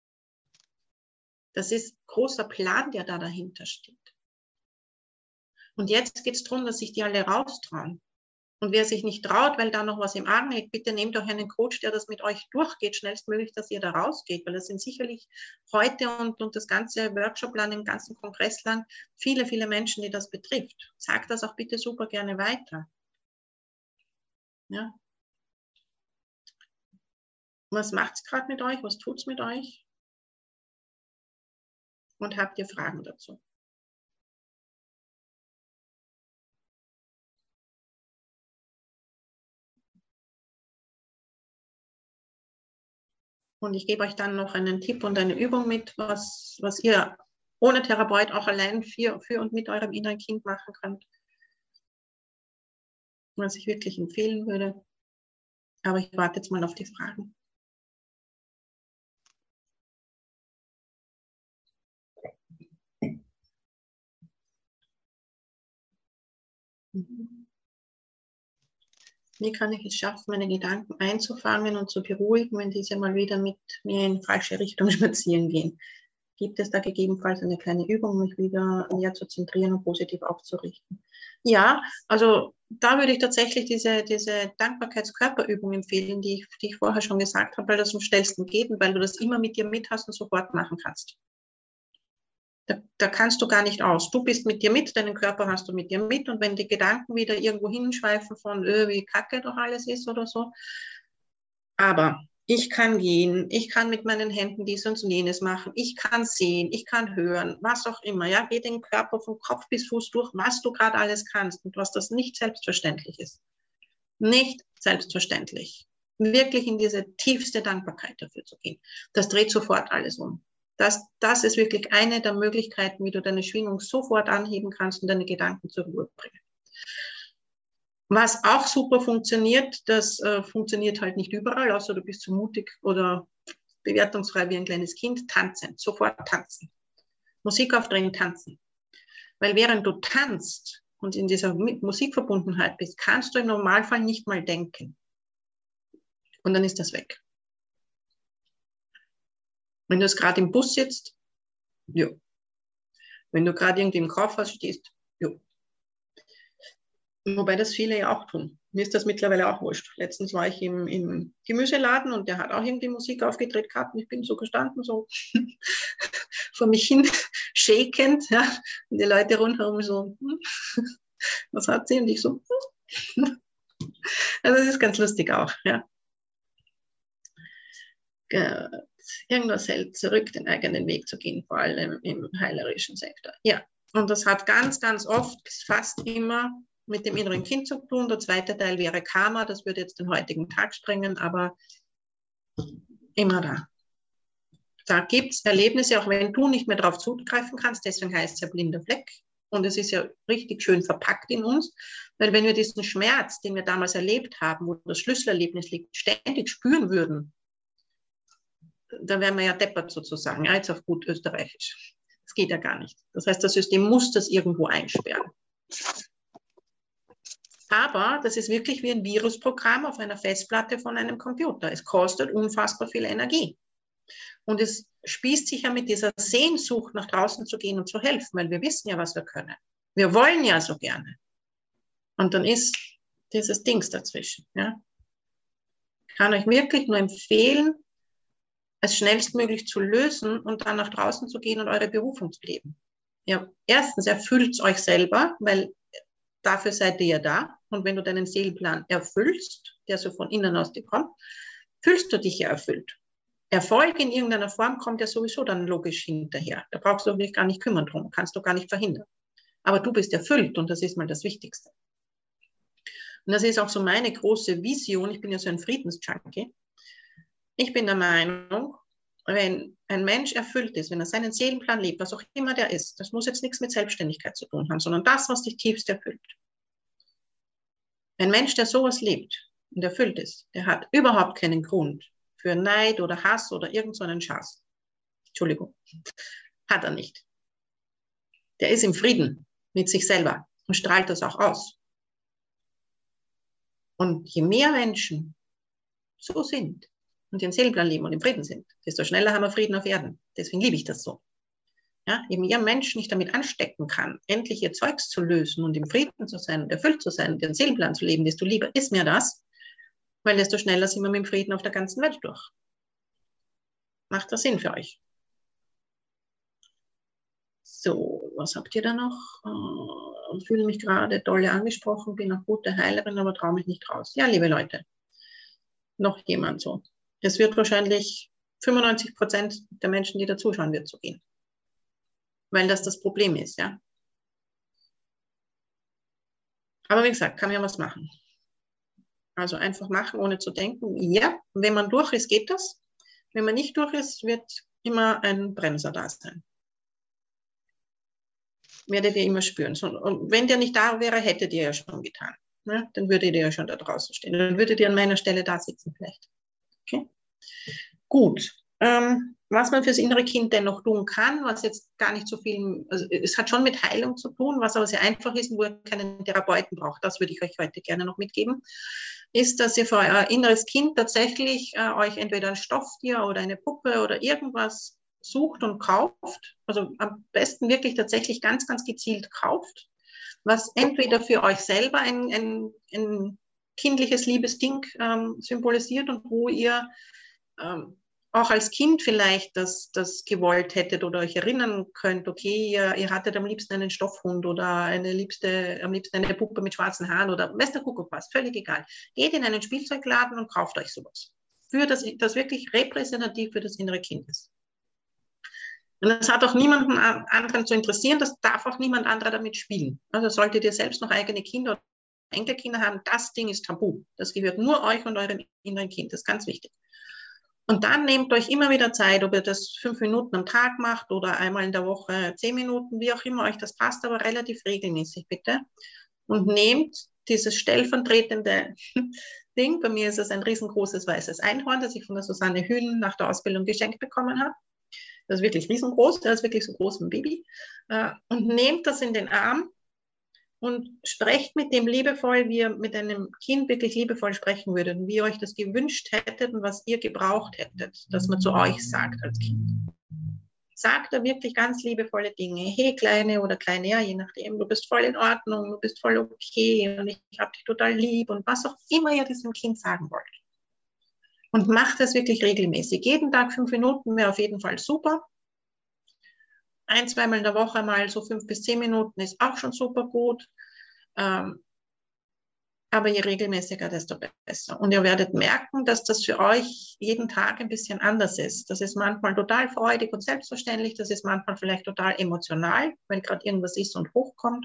Das ist großer Plan, der da dahinter steht. Und jetzt geht es darum, dass sich die alle raustrauen. Und wer sich nicht traut, weil da noch was im Argen liegt, bitte nehmt euch einen Coach, der das mit euch durchgeht, schnellstmöglich, dass ihr da rausgeht, weil das sind sicherlich heute und das ganze Workshop lang, den ganzen Kongress lang, viele, viele Menschen, die das betrifft. Sagt das auch bitte super gerne weiter. Ja. Was macht es gerade mit euch? Was tut es mit euch? Und habt ihr Fragen dazu? Und ich gebe euch dann noch einen Tipp und eine Übung mit, was ihr ohne Therapeut auch allein für und mit eurem inneren Kind machen könnt. Was ich wirklich empfehlen würde. Aber ich warte jetzt mal auf die Fragen. Wie kann ich es schaffen, meine Gedanken einzufangen und zu beruhigen, wenn diese mal wieder mit mir in falsche Richtung spazieren gehen? Gibt es da gegebenenfalls eine kleine Übung, mich wieder mehr zu zentrieren und positiv aufzurichten? Ja, also da würde ich tatsächlich diese Dankbarkeitskörperübung empfehlen, die ich vorher schon gesagt habe, weil das am schnellsten geht und weil du das immer mit dir mit hast und sofort machen kannst. Da kannst du gar nicht aus. Du bist mit dir mit, deinen Körper hast du mit dir mit und wenn die Gedanken wieder irgendwo hinschweifen von, wie kacke doch alles ist oder so. Aber ich kann gehen, ich kann mit meinen Händen dies und jenes machen, ich kann sehen, ich kann hören, was auch immer. Ja, geh den Körper von Kopf bis Fuß durch, was du gerade alles kannst und was das nicht selbstverständlich ist. Nicht selbstverständlich. Wirklich in diese tiefste Dankbarkeit dafür zu gehen. Das dreht sofort alles um. Das ist wirklich eine der Möglichkeiten, wie du deine Schwingung sofort anheben kannst und deine Gedanken zur Ruhe bringen. Was auch super funktioniert, das funktioniert halt nicht überall, außer du bist zu mutig oder bewertungsfrei wie ein kleines Kind, tanzen, sofort tanzen. Musik aufdrehen, tanzen. Weil während du tanzt und in dieser Musikverbundenheit bist, kannst du im Normalfall nicht mal denken. Und dann ist das weg. Wenn du jetzt gerade im Bus sitzt, ja. Wenn du gerade irgendwie im Kaufhaus stehst, ja. Wobei das viele ja auch tun. Mir ist das mittlerweile auch wurscht. Letztens war ich im Gemüseladen und der hat auch irgendwie Musik aufgedreht gehabt und ich bin so gestanden, so vor mich hin shakend, ja. Und die Leute rundherum so, was hat sie? Und ich so, also das ist ganz lustig auch, ja. Irgendwas hält zurück, den eigenen Weg zu gehen, vor allem im heilerischen Sektor. Ja, und das hat ganz, ganz oft, fast immer mit dem inneren Kind zu tun. Der zweite Teil wäre Karma, das würde jetzt den heutigen Tag sprengen, aber immer da. Da gibt es Erlebnisse, auch wenn du nicht mehr darauf zugreifen kannst, deswegen heißt es ja blinder Fleck. Und es ist ja richtig schön verpackt in uns, weil wenn wir diesen Schmerz, den wir damals erlebt haben, wo das Schlüsselerlebnis liegt, ständig spüren würden, dann wären wir ja deppert sozusagen, ja, jetzt auf gut österreichisch. Das geht ja gar nicht. Das heißt, das System muss das irgendwo einsperren. Aber das ist wirklich wie ein Virusprogramm auf einer Festplatte von einem Computer. Es kostet unfassbar viel Energie. Und es spießt sich ja mit dieser Sehnsucht, nach draußen zu gehen und zu helfen, weil wir wissen ja, was wir können. Wir wollen ja so gerne. Und dann ist dieses Dings dazwischen. Ja. Ich kann euch wirklich nur empfehlen, es schnellstmöglich zu lösen und dann nach draußen zu gehen und eure Berufung zu leben. Ja, erstens erfüllt es euch selber, weil dafür seid ihr ja da. Und wenn du deinen Seelenplan erfüllst, der so von innen aus dir kommt, fühlst du dich ja erfüllt. Erfolg in irgendeiner Form kommt ja sowieso dann logisch hinterher. Da brauchst du dich gar nicht kümmern drum, kannst du gar nicht verhindern. Aber du bist erfüllt und das ist mal das Wichtigste. Und das ist auch so meine große Vision. Ich bin ja so ein Friedensjunkie. Ich bin der Meinung, wenn ein Mensch erfüllt ist, wenn er seinen Seelenplan lebt, was auch immer der ist, das muss jetzt nichts mit Selbstständigkeit zu tun haben, sondern das, was dich tiefst erfüllt. Ein Mensch, der sowas lebt und erfüllt ist, der hat überhaupt keinen Grund für Neid oder Hass oder irgend so einen Schaß. Entschuldigung. Hat er nicht. Der ist im Frieden mit sich selber und strahlt das auch aus. Und je mehr Menschen so sind und ihren Seelenplan leben und im Frieden sind, desto schneller haben wir Frieden auf Erden. Deswegen liebe ich das so. Ja, je mehr Menschen ich damit anstecken kann, endlich ihr Zeugs zu lösen und im Frieden zu sein und erfüllt zu sein und ihren Seelenplan zu leben, desto lieber ist mir das, weil desto schneller sind wir mit dem Frieden auf der ganzen Welt durch. Macht das Sinn für euch? So, was habt ihr da noch? Fühle mich gerade doll angesprochen, bin eine gute Heilerin, aber traue mich nicht raus. Ja, liebe Leute, noch jemand so. Es wird wahrscheinlich 95% der Menschen, die da zuschauen, wird so gehen. Weil das Problem ist, ja. Aber wie gesagt, kann man ja was machen. Also einfach machen, ohne zu denken. Ja, wenn man durch ist, geht das. Wenn man nicht durch ist, wird immer ein Bremser da sein. Werdet ihr immer spüren. Und wenn der nicht da wäre, hättet ihr ja schon getan. Ja, dann würdet ihr ja schon da draußen stehen. Dann würdet ihr an meiner Stelle da sitzen vielleicht. Okay? Gut. was man fürs innere Kind dennoch tun kann, was jetzt gar nicht so viel, also es hat schon mit Heilung zu tun, was aber sehr einfach ist und wo ihr keinen Therapeuten braucht, das würde ich euch heute gerne noch mitgeben, ist, dass ihr für euer inneres Kind tatsächlich euch entweder ein Stofftier oder eine Puppe oder irgendwas sucht und kauft, also am besten wirklich tatsächlich ganz, ganz gezielt kauft, was entweder für euch selber ein kindliches Liebesding symbolisiert und wo ihr auch als Kind vielleicht das gewollt hättet oder euch erinnern könnt, okay, ihr hattet am liebsten einen Stoffhund oder am liebsten eine Puppe mit schwarzen Haaren oder weiß der Kuckuck was, völlig egal. Geht in einen Spielzeugladen und kauft euch sowas. Für das wirklich repräsentativ für das innere Kind ist. Und das hat auch niemanden anderen zu interessieren, das darf auch niemand anderer damit spielen. Also solltet ihr selbst noch eigene Kinder oder Enkelkinder haben, das Ding ist tabu. Das gehört nur euch und eurem inneren Kind, das ist ganz wichtig. Und dann nehmt euch immer wieder Zeit, ob ihr das 5 Minuten am Tag macht oder einmal in der Woche 10 Minuten, wie auch immer euch das passt, aber relativ regelmäßig bitte. Und nehmt dieses stellvertretende Ding, bei mir ist es ein riesengroßes weißes Einhorn, das ich von der Susanne Hühn nach der Ausbildung geschenkt bekommen habe. Das ist wirklich riesengroß, das ist wirklich so groß wie ein Baby. Und nehmt das in den Arm und sprecht mit dem liebevoll, wie ihr mit einem Kind wirklich liebevoll sprechen würdet und wie ihr euch das gewünscht hättet und was ihr gebraucht hättet, dass man zu euch sagt als Kind. Sagt da wirklich ganz liebevolle Dinge. Hey, Kleine oder Kleine, ja, je nachdem, du bist voll in Ordnung, du bist voll okay und ich habe dich total lieb und was auch immer ihr diesem Kind sagen wollt. Und macht das wirklich regelmäßig. Jeden Tag 5 Minuten wäre auf jeden Fall super. 1-, zweimal in der Woche mal so 5 bis 10 Minuten ist auch schon super gut. Aber je regelmäßiger, desto besser. Und ihr werdet merken, dass das für euch jeden Tag ein bisschen anders ist. Das ist manchmal total freudig und selbstverständlich. Das ist manchmal vielleicht total emotional, wenn gerade irgendwas ist und hochkommt.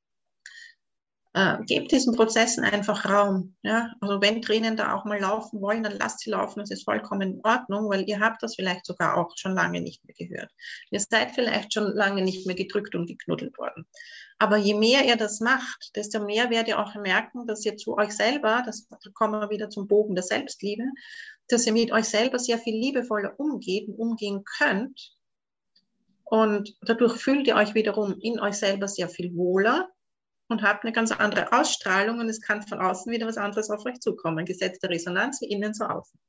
Gebt diesen Prozessen einfach Raum. Ja? Also wenn Tränen da auch mal laufen wollen, dann lasst sie laufen, das ist vollkommen in Ordnung, weil ihr habt das vielleicht sogar auch schon lange nicht mehr gehört. Ihr seid vielleicht schon lange nicht mehr gedrückt und geknuddelt worden. Aber je mehr ihr das macht, desto mehr werdet ihr auch merken, dass ihr zu euch selber, da kommen wir wieder zum Bogen der Selbstliebe, dass ihr mit euch selber sehr viel liebevoller umgeht und umgehen könnt. Und dadurch fühlt ihr euch wiederum in euch selber sehr viel wohler und habt eine ganz andere Ausstrahlung und es kann von außen wieder was anderes auf euch zukommen. Gesetz der Resonanz, wie innen so außen.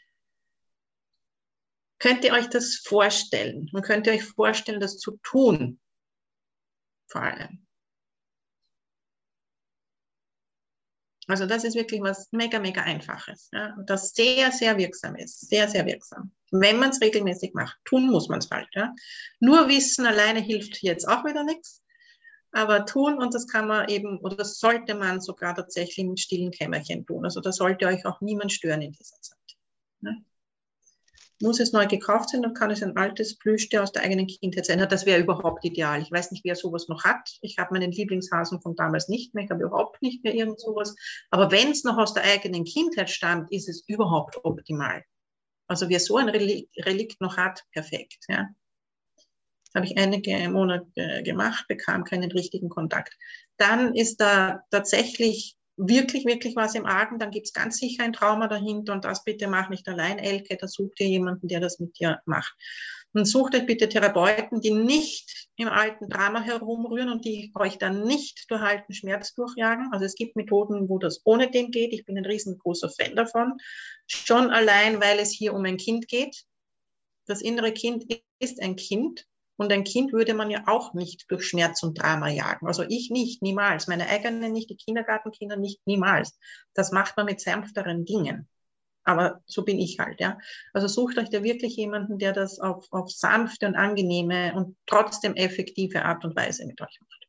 Könnt ihr euch das vorstellen? Und könnt ihr euch vorstellen, das zu tun? Vor allem. Also das ist wirklich was mega, mega Einfaches. Ja? Und das sehr, sehr wirksam ist. Sehr, sehr wirksam. Wenn man es regelmäßig macht. Tun muss man es halt. Ja? Nur Wissen alleine hilft jetzt auch wieder nichts. Aber tun, und das kann man eben, oder das sollte man sogar tatsächlich im stillen Kämmerchen tun. Also da sollte euch auch niemand stören in dieser Zeit. Ne? Muss es neu gekauft sein, dann kann es ein altes Plüschtier aus der eigenen Kindheit sein. Das wäre überhaupt ideal. Ich weiß nicht, wer sowas noch hat. Ich habe meinen Lieblingshasen von damals nicht mehr. Ich habe überhaupt nicht mehr irgend sowas. Aber wenn es noch aus der eigenen Kindheit stammt, ist es überhaupt optimal. Also wer so ein Relikt noch hat, perfekt. Ja. Habe ich einige Monate gemacht, bekam keinen richtigen Kontakt. Dann ist da tatsächlich wirklich, wirklich was im Argen. Dann gibt es ganz sicher ein Trauma dahinter und das bitte mach nicht allein, Elke. Da sucht ihr jemanden, der das mit dir macht. Und sucht euch bitte Therapeuten, die nicht im alten Drama herumrühren und die euch dann nicht durch alten Schmerz durchjagen. Also es gibt Methoden, wo das ohne den geht. Ich bin ein riesengroßer Fan davon. Schon allein, weil es hier um ein Kind geht. Das innere Kind ist ein Kind. Und ein Kind würde man ja auch nicht durch Schmerz und Drama jagen. Also ich nicht, niemals. Meine eigenen nicht, die Kindergartenkinder nicht, niemals. Das macht man mit sanfteren Dingen. Aber so bin ich halt, ja. Also sucht euch da wirklich jemanden, der das auf sanfte und angenehme und trotzdem effektive Art und Weise mit euch macht.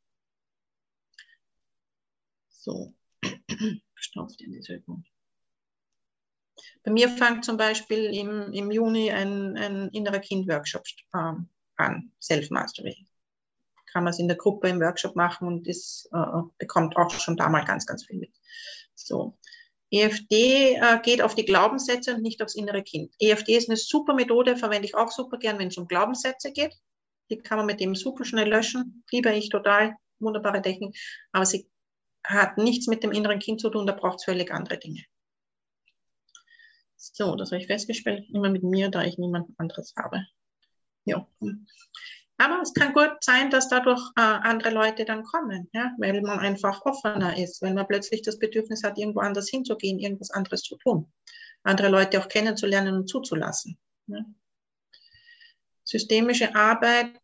So. Stopft in diese Übung. Bei mir fängt zum Beispiel im Juni ein innerer Kind-Workshop an, Self-Mastery. Kann man es in der Gruppe im Workshop machen und bekommt auch schon da mal ganz, ganz viel mit. So. EFD geht auf die Glaubenssätze und nicht aufs innere Kind. EFD ist eine super Methode, verwende ich auch super gern, wenn es um Glaubenssätze geht. Die kann man mit dem super schnell löschen. Liebe ich total. Wunderbare Technik. Aber sie hat nichts mit dem inneren Kind zu tun, da braucht es völlig andere Dinge. So, das habe ich festgestellt, immer mit mir, da ich niemand anderes habe. Ja. Aber es kann gut sein, dass dadurch andere Leute dann kommen, ja, weil man einfach offener ist, weil man plötzlich das Bedürfnis hat, irgendwo anders hinzugehen, irgendwas anderes zu tun, andere Leute auch kennenzulernen und zuzulassen. Ja. Systemische Arbeit,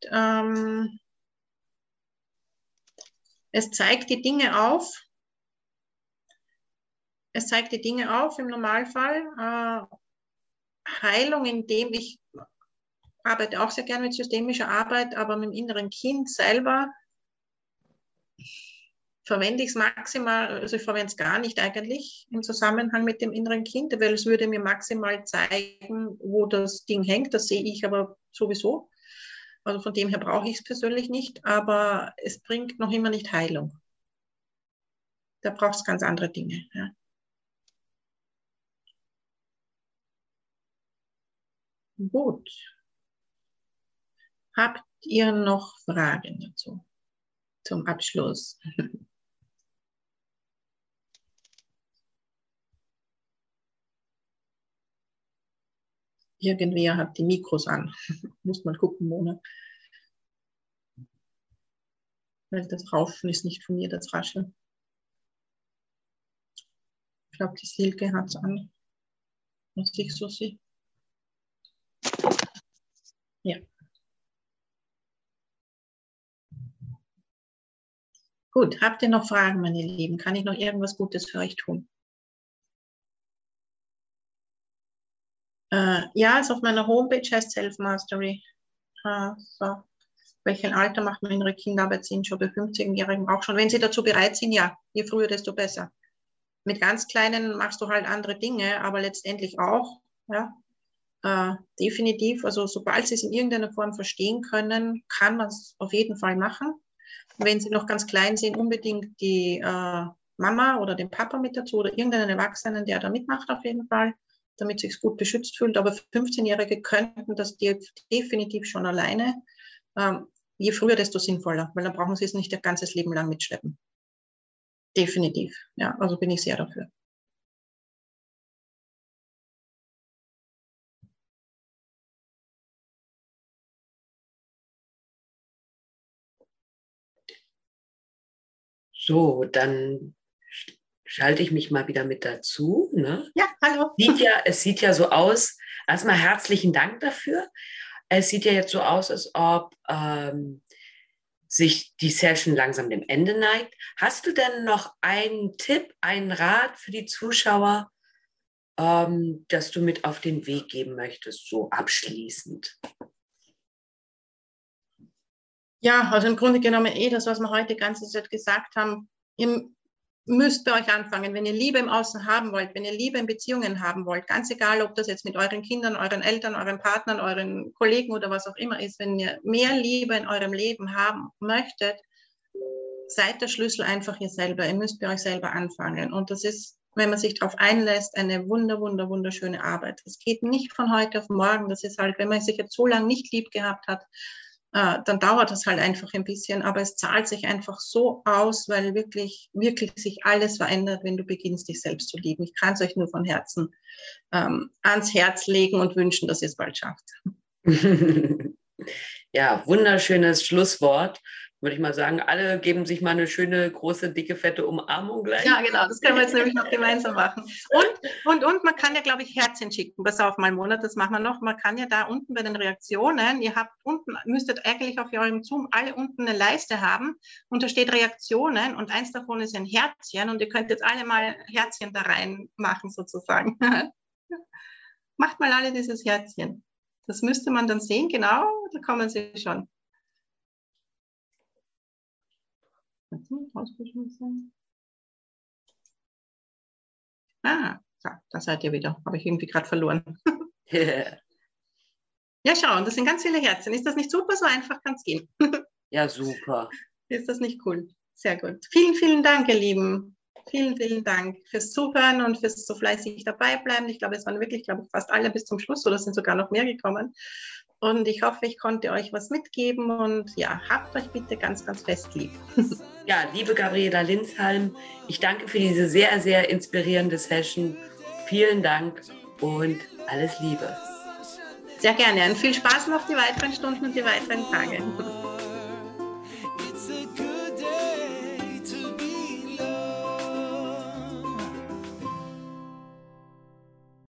es zeigt die Dinge auf. Es zeigt die Dinge auf im Normalfall. Heilung, indem ich arbeite auch sehr gerne mit systemischer Arbeit, aber mit dem inneren Kind selber verwende ich es maximal, also ich verwende es gar nicht eigentlich im Zusammenhang mit dem inneren Kind, weil es würde mir maximal zeigen, wo das Ding hängt. Das sehe ich aber sowieso. Also von dem her brauche ich es persönlich nicht, aber es bringt noch immer nicht Heilung. Da braucht es ganz andere Dinge. Ja. Gut. Habt ihr noch Fragen dazu? Zum Abschluss. Irgendwer hat die Mikros an. Muss mal gucken, Mona. Weil das Raufen ist nicht von mir, das Rascheln. Ich glaube, die Silke hat es an. Was ich so sehe. Ja. Gut, habt ihr noch Fragen, meine Lieben? Kann ich noch irgendwas Gutes für euch tun? Ja, ist auf meiner Homepage, heißt Self-Mastery. So. Welchen Alter macht man innere Kinderarbeit? Sind schon bei 15-Jährigen auch schon? Wenn sie dazu bereit sind, ja. Je früher, desto besser. Mit ganz Kleinen machst du halt andere Dinge, aber letztendlich auch. Ja. Definitiv. Also sobald sie es in irgendeiner Form verstehen können, kann man es auf jeden Fall machen. Wenn sie noch ganz klein sind, unbedingt die Mama oder den Papa mit dazu oder irgendeinen Erwachsenen, der da mitmacht auf jeden Fall, damit sich gut beschützt fühlt. Aber 15-Jährige könnten das definitiv schon alleine. Je früher, desto sinnvoller, weil dann brauchen sie es nicht ihr ganzes Leben lang mitschleppen. Definitiv. Ja, also bin ich sehr dafür. So, dann schalte ich mich mal wieder mit dazu. Ne? Ja, hallo. Es sieht ja so aus. Erstmal herzlichen Dank dafür. Es sieht ja jetzt so aus, als ob sich die Session langsam dem Ende neigt. Hast du denn noch einen Tipp, einen Rat für die Zuschauer, das du mit auf den Weg geben möchtest, so abschließend? Ja, also im Grunde genommen das, was wir heute die ganze Zeit gesagt haben. Ihr müsst bei euch anfangen, wenn ihr Liebe im Außen haben wollt, wenn ihr Liebe in Beziehungen haben wollt, ganz egal, ob das jetzt mit euren Kindern, euren Eltern, euren Partnern, euren Kollegen oder was auch immer ist, wenn ihr mehr Liebe in eurem Leben haben möchtet, seid der Schlüssel einfach ihr selber. Ihr müsst bei euch selber anfangen. Und das ist, wenn man sich darauf einlässt, eine wunderschöne Arbeit. Das geht nicht von heute auf morgen. Das ist halt, wenn man sich jetzt so lange nicht lieb gehabt hat, dann dauert das halt einfach ein bisschen, aber es zahlt sich einfach so aus, weil wirklich sich alles verändert, wenn du beginnst, dich selbst zu lieben. Ich kann es euch nur von Herzen ans Herz legen und wünschen, dass ihr es bald schafft. Ja, wunderschönes Schlusswort. Würde ich mal sagen, alle geben sich mal eine schöne, große, dicke, fette Umarmung gleich. Ja, genau, das können wir jetzt nämlich noch gemeinsam machen. Und man kann ja, glaube ich, Herzchen schicken. Pass auf, mal Monat, das machen wir noch. Man kann ja da unten bei den Reaktionen, ihr habt unten, müsstet eigentlich auf eurem Zoom alle unten eine Leiste haben und da steht Reaktionen und eins davon ist ein Herzchen und ihr könnt jetzt alle mal Herzchen da rein machen sozusagen. Macht mal alle dieses Herzchen. Das müsste man dann sehen, genau, da kommen sie schon. Ah, da seid ihr wieder. Habe ich irgendwie gerade verloren. Yeah. Ja, schau, das sind ganz viele Herzen. Ist das nicht super? So einfach kann es gehen. Ja, super. Ist das nicht cool? Sehr gut. Vielen Dank, ihr Lieben. Vielen Dank fürs Zuhören und fürs so fleißig dabei bleiben. Ich glaube, es waren wirklich, fast alle bis zum Schluss oder sind sogar noch mehr gekommen. Und ich hoffe, ich konnte euch was mitgeben und ja, habt euch bitte ganz fest lieb. Ja, liebe Gabriela Linshalm, ich danke für diese sehr inspirierende Session. Vielen Dank und alles Liebe. Sehr gerne und viel Spaß noch die weiteren Stunden und die weiteren Tage.